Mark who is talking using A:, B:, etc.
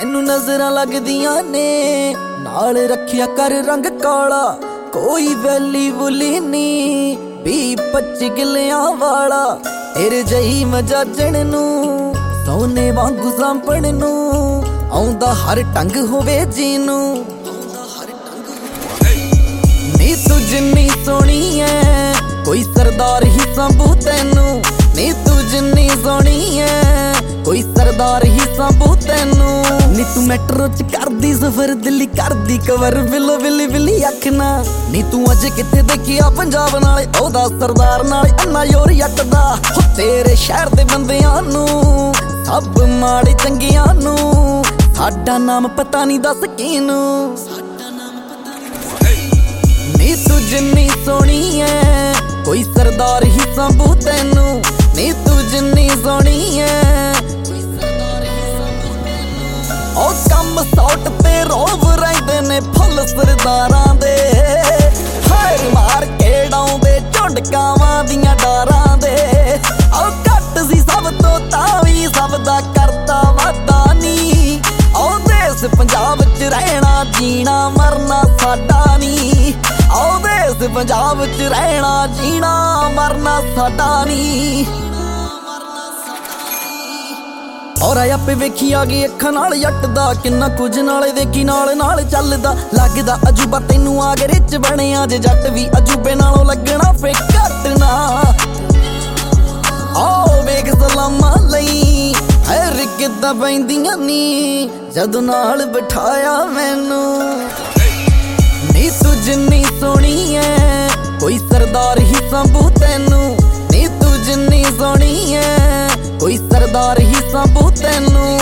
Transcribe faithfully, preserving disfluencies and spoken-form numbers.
A: ਤੈਨੂੰ ਨਜ਼ਰਾਂ ਲੱਗਦੀਆਂ ਨੇ ਨਾਲ ਰੱਖਿਆ ਕਰ ਰੰਗ ਕਾਲਾ, ਕੋਈ ਵੈਲੀ ਬੁਲੀ ਨੀ ਵੀਹ ਪੱਚੀ ਕਿੱਲਿਆਂ ਵਾਲਾ। ਤੇਰੇ ਜਈ ਮਜਾਜਣ ਨੂੰ ਸੋਨੇ ਵਾਂਗੂ ਸਾਂਭਣ ਨੂੰ ਆਉਂਦਾ ਹਰ ਢੰਗ ਹੋਵੇ ਜੀਨੂੰ। ਨੀ ਤੂੰ ਜਿੰਨੀ ਸੋਹਣੀ ਐ ਕੋਈ ਸਰਦਾਰ ਹੀ ਸੰਭੂ ਤੈਨੂੰ, ਨੀ ਤੂੰ ਜਿੰਨੀ ਸੋਹਣੀ ਐ ਕੋਈ ਸਰਦਾਰ ਹੀ ਸੰਭੂ ਤੈਨੂੰ। ਨੀ ਤੂੰ ਮੈਟਰੋ ਚ ਕਰਦੀ ਸਫਰ ਦਿੱਲੀ ਕਰਦੀ ਕਵਰ ਵਿਲੋ ਵਿਲੀ ਵਿਲੀ ਅੱਖ ਨਾ, ਨੀ ਤੂੰ ਅੱਜ ਕਿੱਥੇ ਦੇਖਿਆ ਪੰਜਾਬ ਨਾਲੇ ਉਹਦਾ ਸਰਦਾਰ ਨਾਲੇ ਅੰਨਾ ਯੋਰ ਜੱਟ ਦਾ। ਹੋ ਤੇਰੇ ਸ਼ਹਿਰ ਦੇ ਬੰਦਿਆਂ ਨੂੰ ਸਭ ਮਾੜੇ ਚੰਗਿਆਂ ਨੂੰ ਸਾਡਾ ਨਾਮ ਪਤਾ ਨਹੀਂ ਦੱਸ ਕਿਹਨੂੰ। ਨੀ ਤੂੰ ਜਿੰਨੀ ਸੋਹਣੀ ਐ ਕੋਈ ਸਰਦਾਰ ਹੀ ਸੰਭੂ ਤੈਨੂੰ, ਨੀ ਤੂੰ ਜਿੰਨੀ ਸੋਹਣੀ ਐ ਉਹ ਕੰਮ ਸੌਟ ਤੇ ਰੋਬ ਰਹਿੰਦੇ ਨੇ ਫੁੱਲ ਸਰਦਾਰਾਂ ਦੇ। ਹਾਏ ਮਾਰ ਕੇ ਡਾਉਂਦੇ ਝੁੰਡ ਕਾਵਾਂ ਦੀਆਂ ਡਾਰਾਂ ਦੇ। ਉਹ ਘੱਟ ਸੀ ਸਭ ਤੋਂ ਤਾਂ ਵੀ ਸਭ ਦਾ ਕਰਦਾ ਵਾਦਾ ਨੀ। ਉਹ ਦੇਸ ਪੰਜਾਬ ਚ ਰਹਿਣਾ ਜੀਣਾ ਮਰਨਾ ਸਾਡਾ ਨੀ। ਉਹ ਦੇਸ ਪੰਜਾਬ ਚ ਰਹਿਣਾ ਜੀਣਾ ਮਰਨਾ ਸਾਡਾ ਨੀ। ਔਰ ਆਪੇ ਵੇਖੀ ਆ ਗਈ ਅੱਖਾਂ ਨਾਲ ਜੱਟ ਦਾ ਕਿੰਨਾ ਕੁਝ ਨਾਲੇ ਦੇਖੀ ਨਾਲ ਨਾਲ ਚੱਲਦਾ। ਲੱਗਦਾ ਅਜੂਬਾ ਤੈਨੂੰ ਆ ਗਰੇ ਚ ਬਣਿਆ ਜੇ ਜੱਟ ਵੀ ਅਜੂਬੇ ਨਾਲੋਂ ਲੱਗਣਾ ਫੇ ਘਟਣਾ। ਆਓ ਵੇਖ ਸਲਾਮਾਂ ਲਈ ਹੈਰ ਕਿੱਦਾਂ ਪੈਂਦੀਆਂ ਨੀ ਜਦੋਂ ਨਾਲ ਬਿਠਾਇਆ ਮੈਨੂੰ। ਨੀ ਤੂੰ ਜਿੰਨੀ ਸੋਹਣੀ ਐ ਕੋਈ ਸਰਦਾਰ ਹੀ ਸੰਭੂ ਤੈਨੂੰ, ਨੀ ਤੂੰ ਜਿੰਨੀ ਸੋਹਣੀ ਐ ਕੋਈ ਸਰਦਾਰ ਹੀ ਸੰਭੂ ਤੈਨੂੰ।